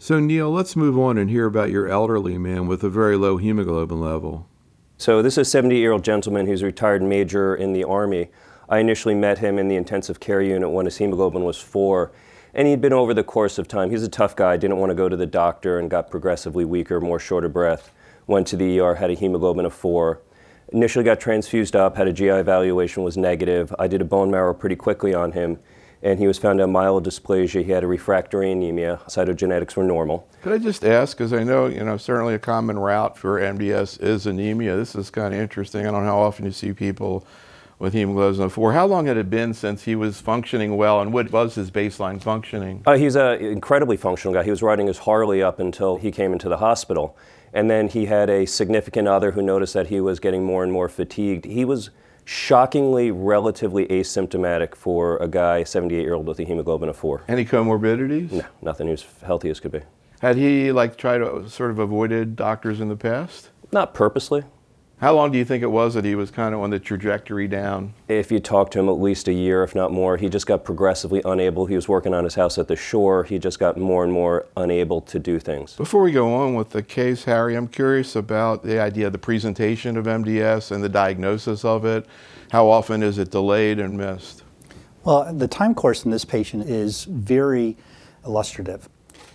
So, Neil, let's move on and hear about your elderly man with a very low hemoglobin level. So this is a 70-year-old gentleman who's a retired major in the Army. I initially met him in the intensive care unit when his hemoglobin was 4, and he'd been over the course of time. He's a tough guy, didn't want to go to the doctor, and got progressively weaker, more short of breath. Went to the ER, had a hemoglobin of 4. Initially got transfused up, had a GI evaluation, was negative. I did a bone marrow pretty quickly on him, and he was found to have myelodysplasia. He had a refractory anemia. Cytogenetics were normal. Could I just ask, because I know, certainly a common route for MDS is anemia. This is kind of interesting. I don't know how often you see people with hemoglobin of 4. How long had it been since he was functioning well, and what was his baseline functioning? He's an incredibly functional guy. He was riding his Harley up until he came into the hospital. And then he had a significant other who noticed that he was getting more and more fatigued. He was shockingly relatively asymptomatic for a guy, 78-year-old with a hemoglobin of 4. Any comorbidities? No, nothing. He was healthy as could be. Had he tried to sort of avoided doctors in the past? Not purposely. How long do you think it was that he was kind of on the trajectory down? If you talk to him, at least a year, if not more. He just got progressively unable. He was working on his house at the shore. He just got more and more unable to do things. Before we go on with the case, Harry, I'm curious about the idea of the presentation of MDS and the diagnosis of it. How often is it delayed and missed? Well, the time course in this patient is very illustrative.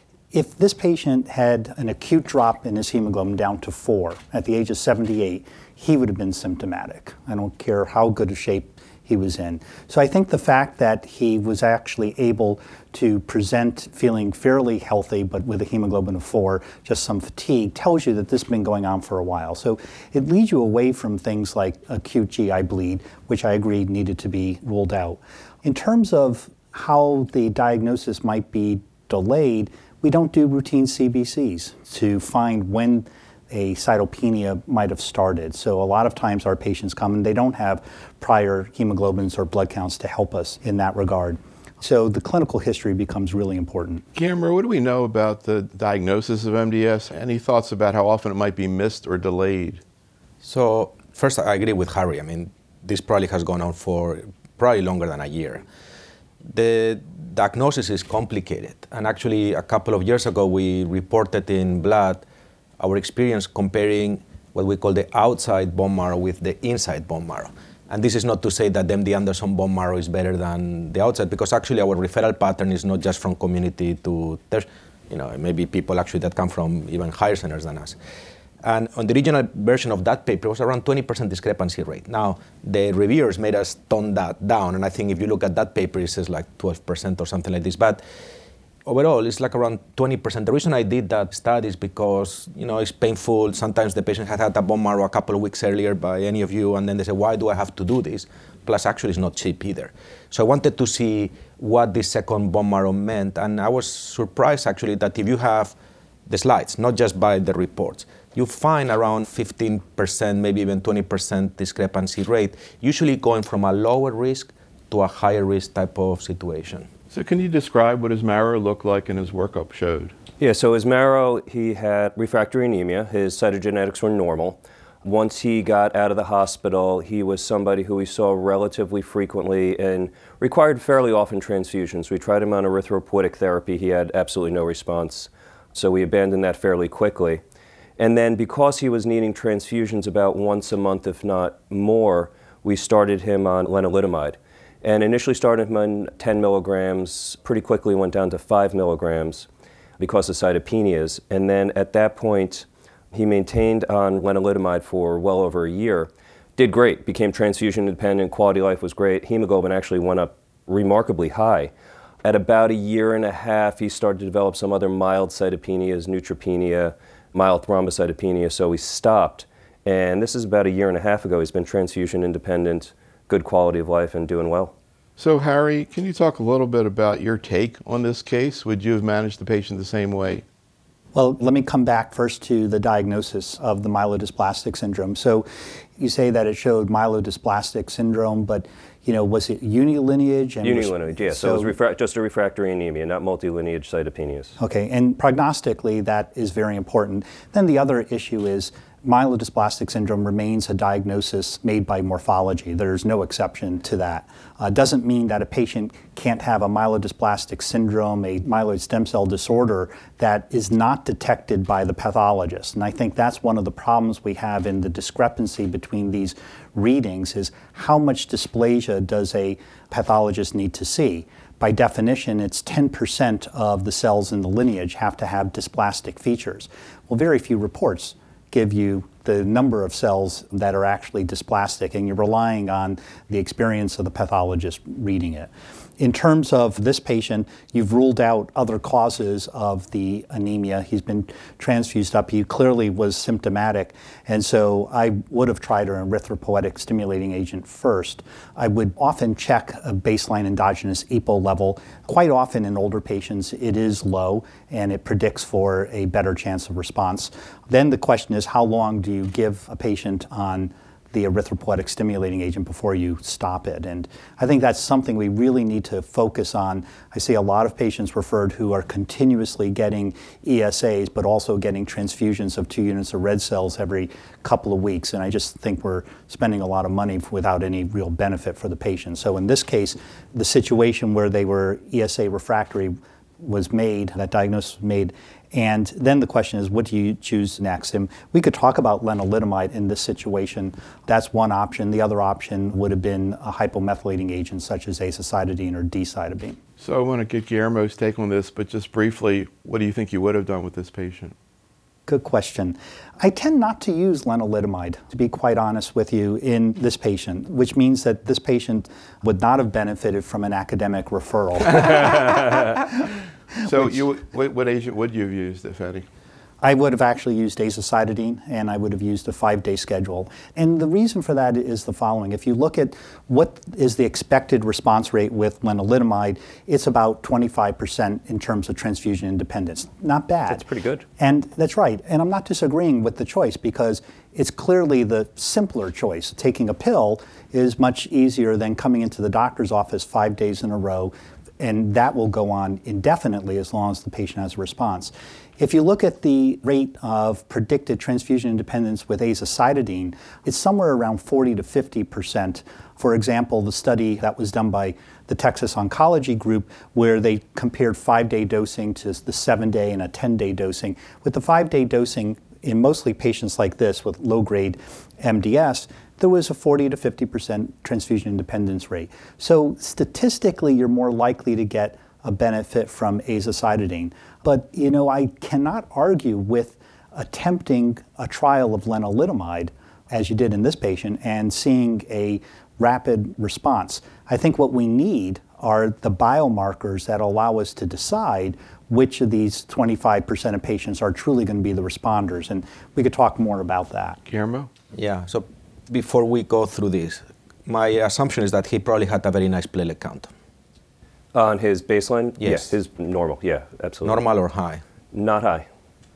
If this patient had an acute drop in his hemoglobin down to 4 at the age of 78, he would have been symptomatic. I don't care how good a shape he was in. So I think the fact that he was actually able to present feeling fairly healthy but with a hemoglobin of 4, just some fatigue, tells you that this has been going on for a while. So it leads you away from things like acute GI bleed, which I agreed needed to be ruled out. In terms of how the diagnosis might be delayed, we don't do routine CBCs to find when a cytopenia might have started. So a lot of times our patients come and they don't have prior hemoglobins or blood counts to help us in that regard. So the clinical history becomes really important. Cameron, what do we know about the diagnosis of MDS? Any thoughts about how often it might be missed or delayed? So first, I agree with Harry. This probably has gone on for probably longer than a year. The diagnosis is complicated, and actually a couple of years ago we reported in Blood our experience comparing what we call the outside bone marrow with the inside bone marrow. And this is not to say that the MD Anderson bone marrow is better than the outside, because actually our referral pattern is not just from community to maybe people actually that come from even higher centers than us. And on the original version of that paper, it was around 20% discrepancy rate. Now, the reviewers made us tone that down, and I think if you look at that paper, it says 12% or something like this. But overall, it's around 20%. The reason I did that study is because, it's painful. Sometimes the patient had a bone marrow a couple of weeks earlier by any of you, and then they say, why do I have to do this? Plus, actually, it's not cheap either. So I wanted to see what this second bone marrow meant, and I was surprised, actually, that if you have the slides, not just by the reports, you find around 15%, maybe even 20% discrepancy rate, usually going from a lower risk to a higher risk type of situation. So can you describe what his marrow looked like and his workup showed? Yeah, so his marrow, he had refractory anemia. His cytogenetics were normal. Once he got out of the hospital, he was somebody who we saw relatively frequently and required fairly often transfusions. We tried him on erythropoietic therapy. He had absolutely no response. So we abandoned that fairly quickly. And then because he was needing transfusions about once a month, if not more, we started him on lenalidomide. And initially started him on 10 milligrams, pretty quickly went down to 5 milligrams because of cytopenias. And then at that point, he maintained on lenalidomide for well over a year. Did great, became transfusion independent, quality of life was great. Hemoglobin actually went up remarkably high. At about a year and a half, he started to develop some other mild cytopenias, neutropenia, mild thrombocytopenia, so we stopped. And this is about a year and a half ago. He's been transfusion independent, good quality of life, and doing well. So Harry, can you talk a little bit about your take on this case? Would you have managed the patient the same way? Well, let me come back first to the diagnosis of the myelodysplastic syndrome. So you say that it showed myelodysplastic syndrome, but was it unilineage? Unilineage, yeah. So it was just a refractory anemia, not multilineage cytopenias. Okay, and prognostically, that is very important. Then the other issue is myelodysplastic syndrome remains a diagnosis made by morphology. There's no exception to that. Doesn't mean that a patient can't have a myelodysplastic syndrome, a myeloid stem cell disorder that is not detected by the pathologist. And I think that's one of the problems we have in the discrepancy between these readings is how much dysplasia does a pathologist need to see? By definition, it's 10% of the cells in the lineage have to have dysplastic features. Well, very few reports give you the number of cells that are actually dysplastic, and you're relying on the experience of the pathologist reading it. In terms of this patient, you've ruled out other causes of the anemia. He's been transfused up. He clearly was symptomatic, and so I would have tried an erythropoietic stimulating agent first. I would often check a baseline endogenous EPO level. Quite often in older patients, it is low, and it predicts for a better chance of response. Then the question is, how long do you give a patient on the erythropoietic stimulating agent before you stop it? And I think that's something we really need to focus on. I see a lot of patients referred who are continuously getting ESAs, but also getting transfusions of 2 units of red cells every couple of weeks. And I just think we're spending a lot of money without any real benefit for the patient. So in this case, the situation where they were ESA refractory was made, that diagnosis was made. And then the question is, what do you choose next? And we could talk about lenalidomide in this situation. That's one option. The other option would have been a hypomethylating agent such as azacitidine or decitabine. So I want to get Guillermo's take on this, but just briefly, what do you think you would have done with this patient? Good question. I tend not to use lenalidomide, to be quite honest with you, in this patient, which means that this patient would not have benefited from an academic referral. So what agent would you have used, if any? I would have actually used azacitidine, and I would have used a 5-day schedule. And the reason for that is the following. If you look at what is the expected response rate with lenalidomide, it's about 25% in terms of transfusion independence. Not bad. That's pretty good. And that's right. And I'm not disagreeing with the choice because it's clearly the simpler choice. Taking a pill is much easier than coming into the doctor's office 5 days in a row, and that will go on indefinitely as long as the patient has a response. If you look at the rate of predicted transfusion independence with azacitidine, it's somewhere around 40 to 50%. For example, the study that was done by the Texas Oncology Group, where they compared 5-day dosing to the 7-day and a 10-day dosing. With the 5-day dosing, in mostly patients like this with low-grade MDS, there was a 40 to 50% transfusion independence rate. So statistically, you're more likely to get a benefit from azacitidine. But, I cannot argue with attempting a trial of lenalidomide, as you did in this patient, and seeing a rapid response. I think what we need are the biomarkers that allow us to decide which of these 25% of patients are truly going to be the responders. And we could talk more about that. Guillermo? Yeah, so before we go through this, my assumption is that he probably had a very nice platelet count. On his baseline? Yes. His normal, yeah, absolutely. Normal or high? Not high.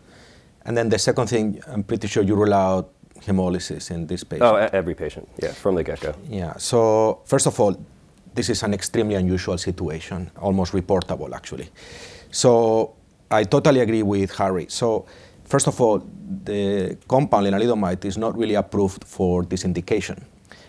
And then the second thing, I'm pretty sure you rule out hemolysis in this patient. Oh, every patient, yeah, from the get-go. Yeah, so first of all, this is an extremely unusual situation, almost reportable actually. So I totally agree with Harry. So first of all, the compound lenalidomide is not really approved for this indication.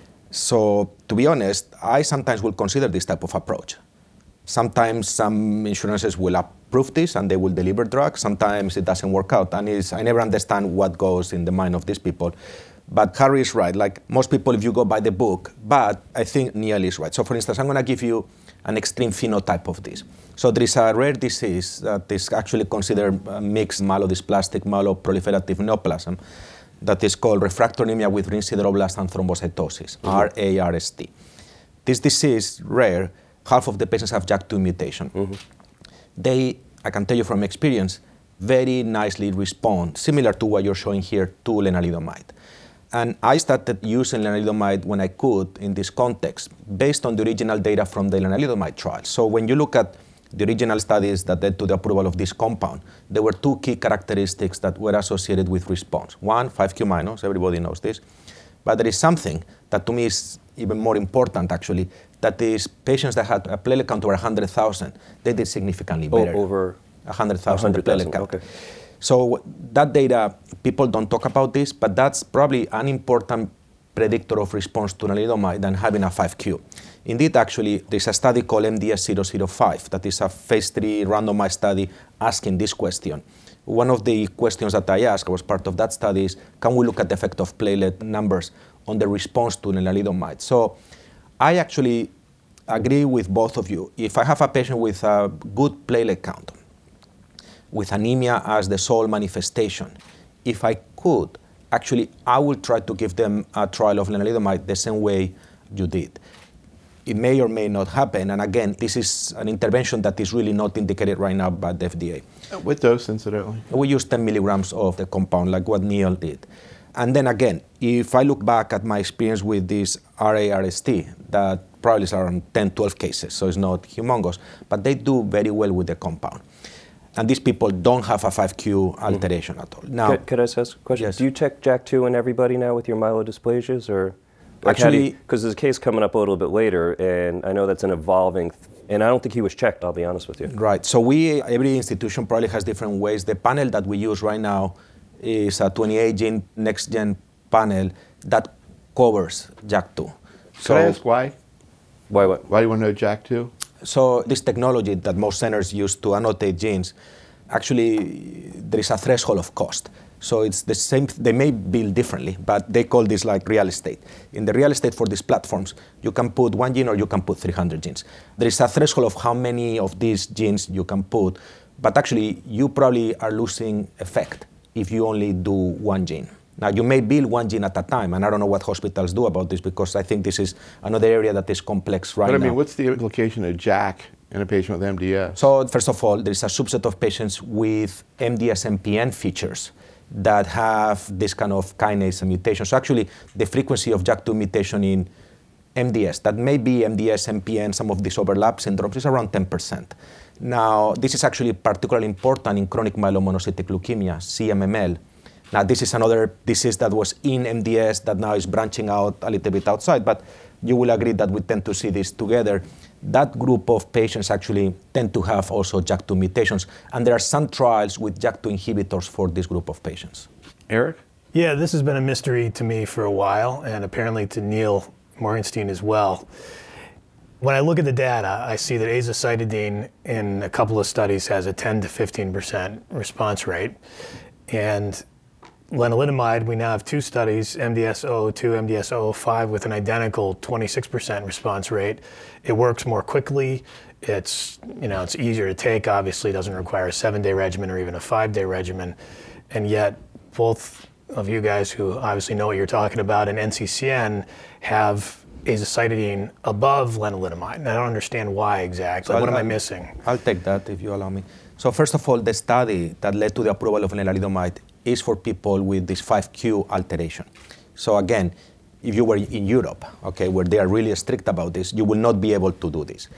So to be honest, I sometimes will consider this type of approach. Sometimes some insurances will approve this and they will deliver drugs. Sometimes it doesn't work out. And I never understand what goes in the mind of these people. But Harry is right. Like most people, if you go by the book, but I think Neil is right. So for instance, I'm going to give you an extreme phenotype of this. So there is a rare disease that is actually considered mixed myelodysplastic myeloproliferative neoplasm that is called refractonemia with ring sideroblast and thrombocytosis, RARST. This disease, rare, half of the patients have JAK2 mutation. They, I can tell you from experience, very nicely respond, similar to what you're showing here, to lenalidomide. And I started using lenalidomide when I could in this context, based on the original data from the lenalidomide trial. So when you look at the original studies that led to the approval of this compound, there were 2 key characteristics that were associated with response. One, 5q-, everybody knows this. But there is something that to me is even more important, actually, that is patients that had a platelet count over 100,000, they did significantly better. Over 100,000 platelet count. Okay. So that data, people don't talk about this, but that's probably an important predictor of response to lenalidomide than having a 5Q. Indeed, actually, there's a study called MDS-005 that is a phase 3 randomized study asking this question. One of the questions that I asked, I was part of that study, is can we look at the effect of platelet numbers on the response to lenalidomide? So I actually agree with both of you. If I have a patient with a good platelet count, with anemia as the sole manifestation, if I could, actually, I will try to give them a trial of lenalidomide the same way you did. It may or may not happen, and again, this is an intervention that is really not indicated right now by the FDA. What dose, incidentally? We use 10 milligrams of the compound, like what Neil did. And then again, if I look back at my experience with this RA-RST, that probably is around 10, 12 cases, so it's not humongous, but they do very well with the compound. And these people don't have a 5Q alteration at all. Now, could I ask a question? Yes. Do you check JAK2 in everybody now with your myelodysplasias, or actually, because there's a case coming up a little bit later, and I know that's an evolving, and I don't think he was checked. I'll be honest with you. Right. So every institution probably has different ways. The panel that we use right now is a 28-gene next-gen panel that covers JAK2. Can I ask why? Why what? Why do you want to know JAK2? So this technology that most centers use to annotate genes, actually there is a threshold of cost. So it's the same, they may bill differently, but they call this like real estate. In the real estate for these platforms, you can put 1 gene or you can put 300 genes. There is a threshold of how many of these genes you can put, but actually you probably are losing effect if you only do 1 gene. Now, you may bill 1 gene at a time, and I don't know what hospitals do about this because I think this is another area that is complex right now. But I mean, what's the implication of JAK in a patient with MDS? So, first of all, there is a subset of patients with MDS-MPN features that have this kind of kinase mutation. So actually, the frequency of JAK2 mutation in MDS, that may be MDS, MPN, some of these overlap syndromes, is around 10%. Now, this is actually particularly important in chronic myelomonocytic leukemia, CMML. Now, this is another disease that was in MDS that now is branching out a little bit outside, but you will agree that we tend to see this together. That group of patients actually tend to have also JAK2 mutations, and there are some trials with JAK2 inhibitors for this group of patients. Eric? Yeah, this has been a mystery to me for a while, and apparently to Neil Morgenstein as well. When I look at the data, I see that azacitidine in a couple of studies has a 10 to 15% response rate, and lenalidomide, we now have 2 studies, MDS-002, MDS-005, with an identical 26% response rate. It works more quickly. It's easier to take. Obviously, it doesn't require a 7-day regimen or even a 5-day regimen. And yet, both of you guys who obviously know what you're talking about in NCCN have azacitidine above lenalidomide. And I don't understand why exactly. What am I missing? I'll take that if you allow me. So first of all, the study that led to the approval of lenalidomide is for people with this 5Q alteration. So again, if you were in Europe, okay, where they are really strict about this, you will not be able to do this.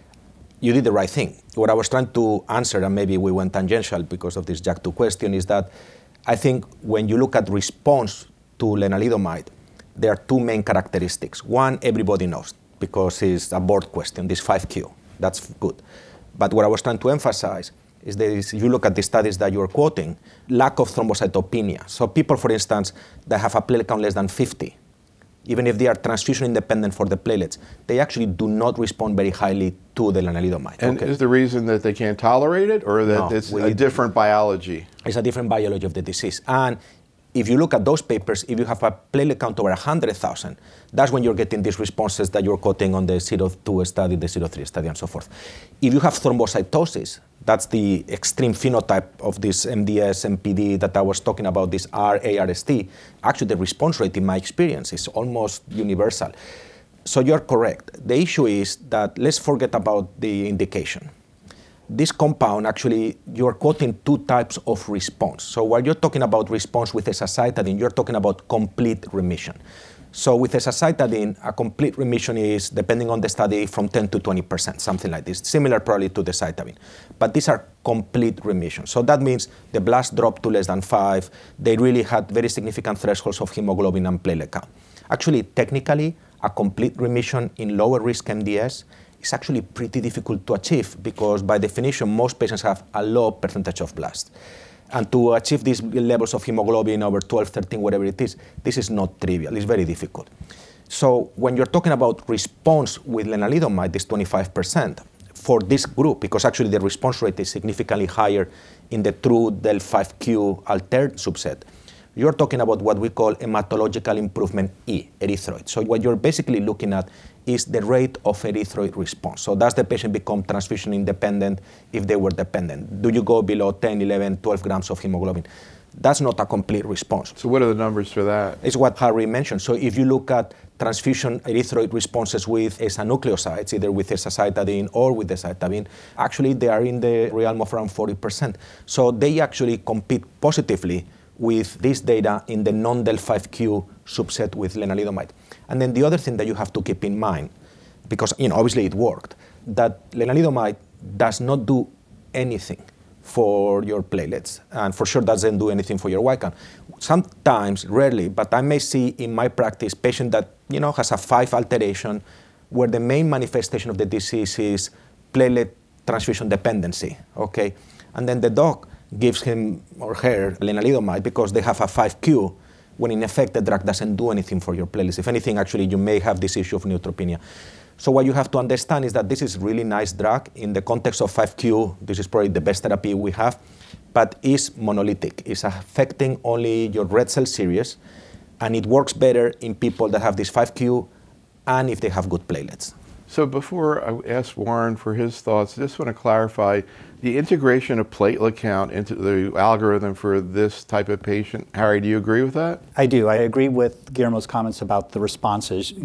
You did the right thing. What I was trying to answer, and maybe we went tangential because of this JAK2 question, is that I think when you look at response to lenalidomide, there are 2 main characteristics. One, everybody knows because it's a board question, this 5Q. That's good. But what I was trying to emphasize is that if you look at the studies that you're quoting, lack of thrombocytopenia. So people, for instance, that have a platelet count less than 50, even if they are transfusion independent for the platelets, they actually do not respond very highly to the lenalidomide. And is the reason that they can't tolerate it, or that it's a different biology? It's a different biology of the disease. And if you look at those papers, if you have a platelet count over 100,000, that's when you're getting these responses that you're quoting on the 02 study, the 03 study, and so forth. If you have thrombocytosis, that's the extreme phenotype of this MDS, MPD that I was talking about, this RA-RST. Actually, the response rate, in my experience, is almost universal. So you're correct. The issue is that let's forget about the indication. This compound, actually, you're quoting 2 types of response. So while you're talking about response with azacitidine, you're talking about complete remission. So with azacitidine, a complete remission is, depending on the study, from 10 to 20%, something like this, similar probably to the cytarabine. But these are complete remission. So that means the blast dropped to less than 5. They really had very significant thresholds of hemoglobin and platelet count. Actually, technically, a complete remission in lower risk MDS is actually pretty difficult to achieve because by definition, most patients have a low percentage of blast. And to achieve these levels of hemoglobin over 12, 13, whatever it is, this is not trivial, it's very difficult. So when you're talking about response with lenalidomide, this 25% for this group, because actually the response rate is significantly higher in the true del(5q) altered subset, you're talking about what we call hematological improvement E, erythroid. So what you're basically looking at is the rate of erythroid response. So does the patient become transfusion independent if they were dependent? Do you go below 10, 11, 12 grams of hemoglobin? That's not a complete response. So what are the numbers for that? It's what Harry mentioned. So if you look at transfusion erythroid responses with nucleosides, either with azacitidine or with azacitidine, actually they are in the realm of around 40%. So they actually compete positively with this data in the non-del(5q) subset with lenalidomide. And then the other thing that you have to keep in mind, because obviously it worked, that lenalidomide does not do anything for your platelets, and for sure doesn't do anything for your white count. Sometimes, rarely, but I may see in my practice patient that has a 5 alteration where the main manifestation of the disease is platelet transfusion dependency, okay? And then the doc gives him or her lenalidomide because they have a 5q, when in effect the drug doesn't do anything for your platelets. If anything, actually, you may have this issue of neutropenia. So what you have to understand is that this is really nice drug. In the context of 5q, this is probably the best therapy we have, but is monolithic. It's affecting only your red cell series, and it works better in people that have this 5q and if they have good platelets. So before I ask Warren for his thoughts, I just want to clarify the integration of platelet count into the algorithm for this type of patient. Harry, do you agree with that? I do. I agree with Guillermo's comments about the responses.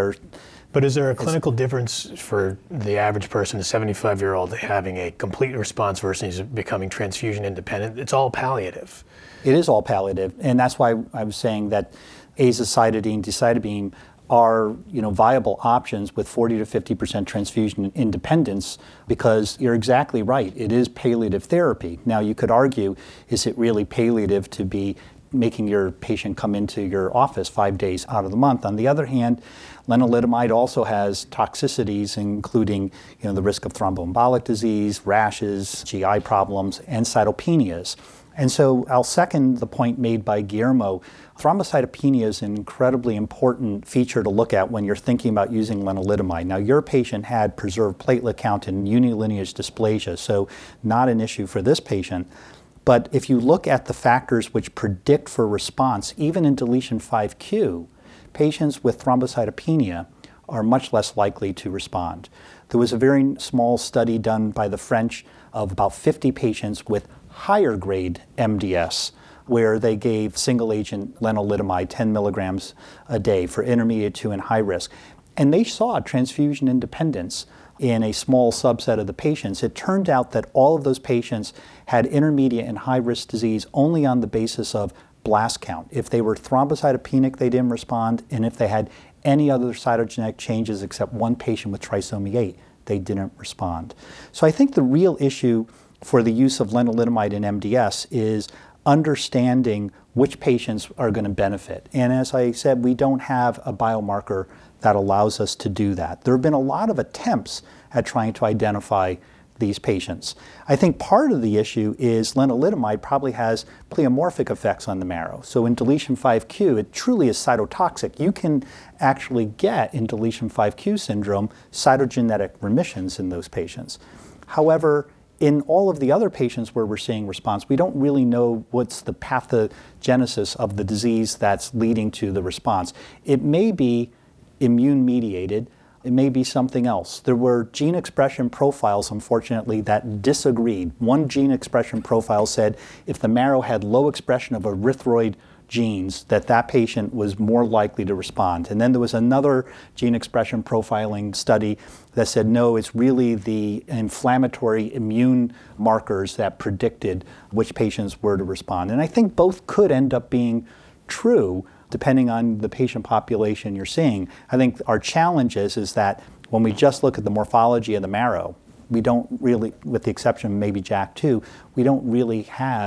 But is there a clinical difference for the average person, a 75-year-old, having a complete response versus becoming transfusion independent? It's all palliative. It is all palliative, and that's why I was saying that azacitidine, decitabine are viable options with 40 to 50% transfusion independence, because you're exactly right. It is palliative therapy. Now you could argue, is it really palliative to be making your patient come into your office 5 days out of the month? On the other hand, lenalidomide also has toxicities, including the risk of thromboembolic disease, rashes, GI problems, and cytopenias. And so I'll second the point made by Guillermo. Thrombocytopenia is an incredibly important feature to look at when you're thinking about using lenalidomide. Now, your patient had preserved platelet count and unilineage dysplasia, so not an issue for this patient. But if you look at the factors which predict for response, even in deletion 5q, patients with thrombocytopenia are much less likely to respond. There was a very small study done by the French of about 50 patients with higher grade MDS, where they gave single agent lenalidomide 10 milligrams a day for intermediate to and high risk. And they saw transfusion independence in a small subset of the patients. It turned out that all of those patients had intermediate and high risk disease only on the basis of blast count. If they were thrombocytopenic, they didn't respond, and if they had any other cytogenetic changes except one patient with trisomy 8, they didn't respond. So I think the real issue for the use of lenalidomide in MDS is understanding which patients are going to benefit. And as I said, we don't have a biomarker that allows us to do that. There have been a lot of attempts at trying to identify these patients. I think part of the issue is lenalidomide probably has pleomorphic effects on the marrow. So in deletion 5q, it truly is cytotoxic. You can actually get, in deletion 5q syndrome, cytogenetic remissions in those patients. However, in all of the other patients where we're seeing response, we don't really know what's the pathogenesis of the disease that's leading to the response. It may be immune mediated. It may be something else. There were gene expression profiles, unfortunately, that disagreed. One gene expression profile said if the marrow had low expression of erythroid genes, that patient was more likely to respond. And then there was another gene expression profiling study that said, no, it's really the inflammatory immune markers that predicted which patients were to respond. And I think both could end up being true, depending on the patient population you're seeing. I think our challenge is that when we just look at the morphology of the marrow, we don't really, with the exception of maybe JAK2, we don't really have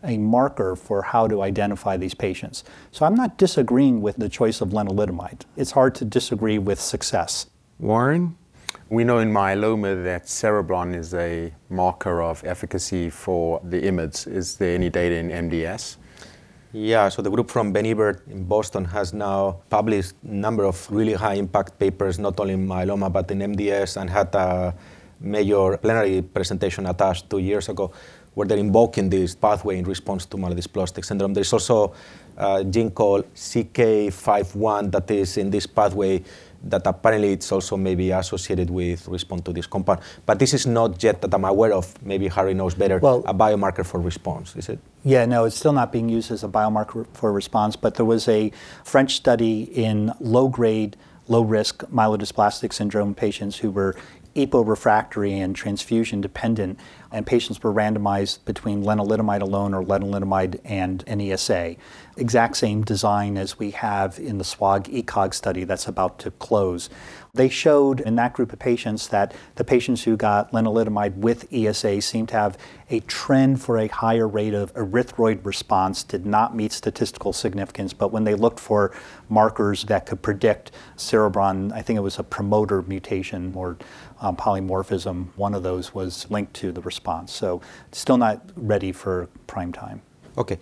a marker for how to identify these patients. So I'm not disagreeing with the choice of lenalidomide. It's hard to disagree with success. Warren? We know in myeloma that cereblon is a marker of efficacy for the IMiDs. Is there any data in MDS? Yeah, so the group from Ben Ebert in Boston has now published a number of really high impact papers, not only in myeloma, but in MDS, and had a major plenary presentation at ASH 2 years ago, where they're invoking this pathway in response to myelodysplastic syndrome. There's also a gene called CK51 that is in this pathway that apparently it's also maybe associated with response to this compound. But this is not yet that I'm aware of, maybe Harry knows better, a biomarker for response, is it? Yeah, no, it's still not being used as a biomarker for response, but there was a French study in low-grade, low-risk myelodysplastic syndrome patients who were EPO-refractory and transfusion-dependent, and patients were randomized between lenalidomide alone or lenalidomide and an ESA. Exact same design as we have in the SWOG ECOG study that's about to close. They showed in that group of patients that the patients who got lenalidomide with ESA seemed to have a trend for a higher rate of erythroid response, did not meet statistical significance, but when they looked for markers that could predict cerebron, I think it was a promoter mutation or polymorphism, one of those was linked to the response. So still not ready for prime time. Okay.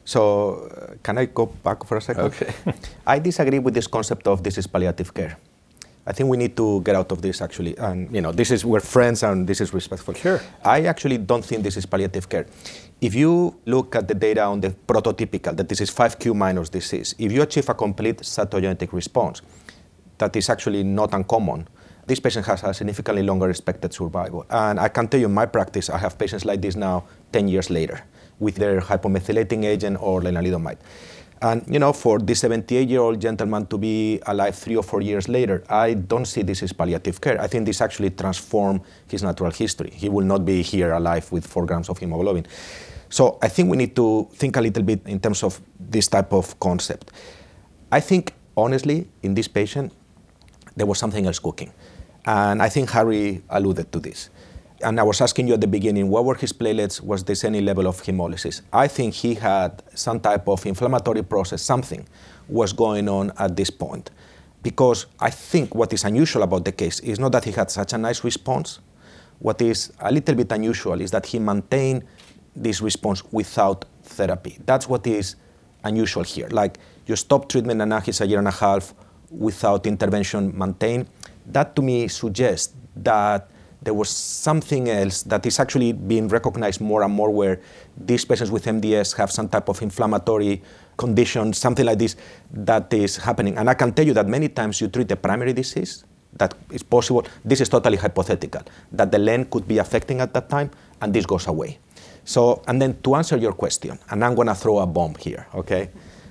So can I go back for a second? Okay. I disagree with this concept of this is palliative care. I think we need to get out of this actually. And this is we're friends and this is respectful. Sure. I actually don't think this is palliative care. If you look at the data on the prototypical, that this is 5q minus disease, if you achieve a complete cytogenetic response, that is actually not uncommon. This patient has a significantly longer expected survival. And I can tell you in my practice, I have patients like this now 10 years later with their hypomethylating agent or lenalidomide. And for this 78-year-old gentleman to be alive 3 or 4 years later, I don't see this as palliative care. I think this actually transformed his natural history. He will not be here alive with 4 grams of hemoglobin. So I think we need to think a little bit in terms of this type of concept. I think, honestly, in this patient, there was something else cooking. And I think Harry alluded to this. And I was asking you at the beginning, what were his platelets? Was there any level of hemolysis? I think he had some type of inflammatory process, something was going on at this point. Because I think what is unusual about the case is not that he had such a nice response. What is a little bit unusual is that he maintained this response without therapy. That's what is unusual here. Like you stop treatment and now he's a year and a half without intervention maintained. That to me suggests that there was something else that is actually being recognized more and more where these patients with MDS have some type of inflammatory condition, something like this, that is happening. And I can tell you that many times you treat a primary disease, that is possible. This is totally hypothetical, that the LEN could be affecting at that time, and this goes away. So, and then to answer your question, and I'm gonna throw a bomb here, okay?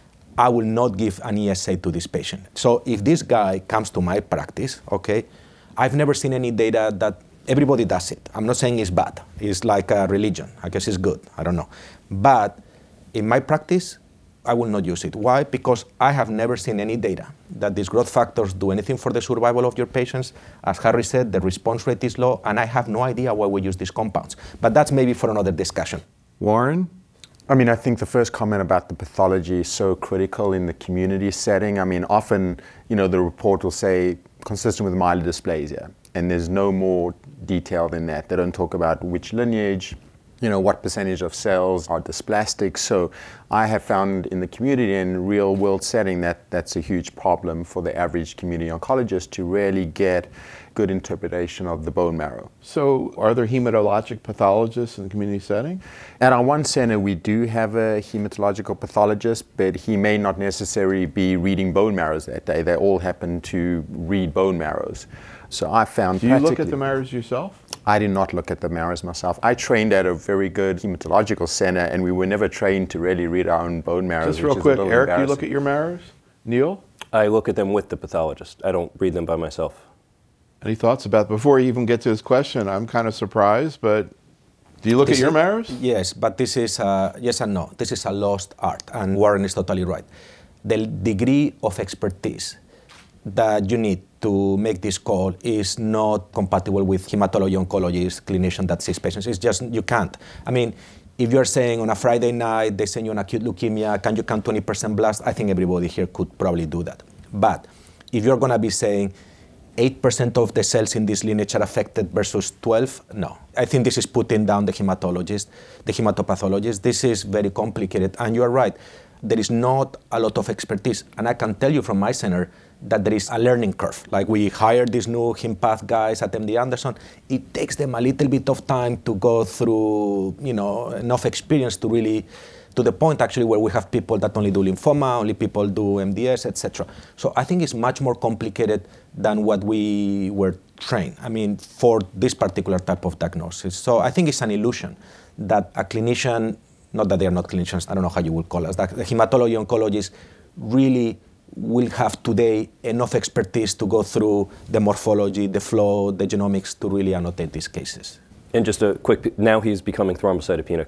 I will not give an ESA to this patient. So if this guy comes to my practice, okay, I've never seen any data that everybody does it. I'm not saying it's bad. It's like a religion. I guess it's good. I don't know. But in my practice, I will not use it. Why? Because I have never seen any data that these growth factors do anything for the survival of your patients. As Harry said, the response rate is low, and I have no idea why we use these compounds. But that's maybe for another discussion. Warren? I mean, I think the first comment about the pathology is so critical in the community setting. I mean, often, the report will say consistent with myelodysplasia, and there's no more detail than that. They don't talk about which lineage, what percentage of cells are dysplastic. So I have found in the community and real world setting that that's a huge problem for the average community oncologist to really get good interpretation of the bone marrow. So are there hematologic pathologists in the community setting? At our one center, we do have a hematological pathologist, but he may not necessarily be reading bone marrows that day. They all happen to read bone marrows. So I found Do you look at the marrows yourself? I did not look at the marrows myself. I trained at a very good hematological center, and we were never trained to really read our own bone marrows. Just real quick, Eric, do you look at your marrows? Neil? I look at them with the pathologist. I don't read them by myself. Any thoughts about, before you even get to his question, I'm kind of surprised, but do you look at your marrows? Yes, but this is, yes and no. This is a lost art, and Warren is totally right. The degree of expertise that you need to make this call is not compatible with hematology oncologist clinician that sees patients. It's just, you can't. I mean, If you're saying on a Friday night, they send you an acute leukemia, can you count 20% blast? I think everybody here could probably do that. But if you're going to be saying 8% of the cells in this lineage are affected versus 12, no. I think this is putting down the hematologist, the hematopathologist. This is very complicated. And you're right, there is not a lot of expertise. And I can tell you from my center that there is a learning curve. Like we hired these new HemePath guys at MD Anderson. It takes them a little bit of time to go through, enough experience to really, to the point actually where we have people that only do lymphoma, only people do MDS, etc. So I think it's much more complicated than what we were trained, for this particular type of diagnosis. So I think it's an illusion that a clinician, not that they are not clinicians, I don't know how you would call us, that the hematology oncologist really will have today enough expertise to go through the morphology, the flow, the genomics to really annotate these cases. And just a quick, now he's becoming thrombocytopenic.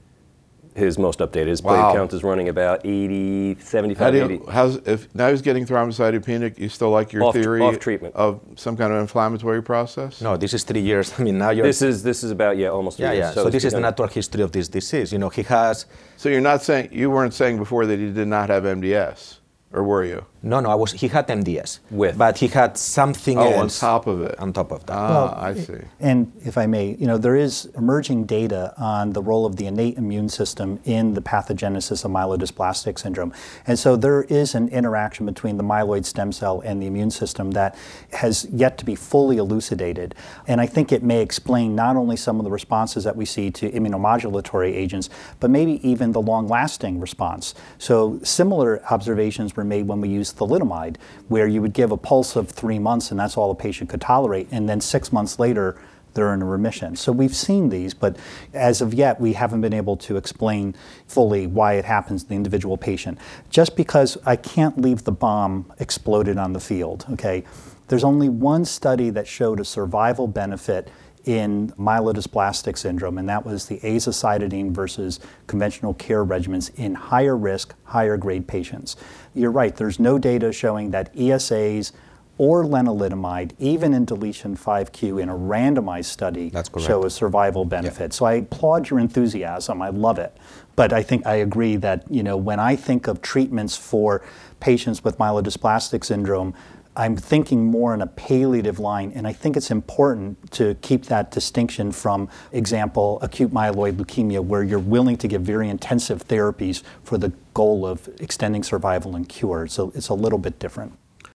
His most updated, his platelet count is running about 80, 75, 80. If now he's getting thrombocytopenic, you still like your theory off treatment of some kind of inflammatory process? No, this is 3 years. Now you're... This is about, almost 3 years. Yeah. So this is the natural history of this disease. He has... So you weren't saying before that he did not have MDS, or were you? No, he had MDS. But he had something else. On top of it. On top of that. I see. And if I may, there is emerging data on the role of the innate immune system in the pathogenesis of myelodysplastic syndrome. And so there is an interaction between the myeloid stem cell and the immune system that has yet to be fully elucidated. And I think it may explain not only some of the responses that we see to immunomodulatory agents, but maybe even the long-lasting response. So similar observations were made when we used thalidomide, where you would give a pulse of 3 months and that's all a patient could tolerate, and then 6 months later they're in a remission. So we've seen these, but as of yet we haven't been able to explain fully why it happens to the individual patient. Just because I can't leave the bomb exploded on the field, okay? There's only one study that showed a survival benefit in myelodysplastic syndrome, and that was the azacitidine versus conventional care regimens in higher risk, higher grade patients. You're right, there's no data showing that ESAs or lenalidomide, even in deletion 5q in a randomized study, show a survival benefit. Yeah. So I applaud your enthusiasm, I love it. But I think I agree that, when I think of treatments for patients with myelodysplastic syndrome, I'm thinking more in a palliative line, and I think it's important to keep that distinction from, example, acute myeloid leukemia, where you're willing to give very intensive therapies for the goal of extending survival and cure. So it's a little bit different.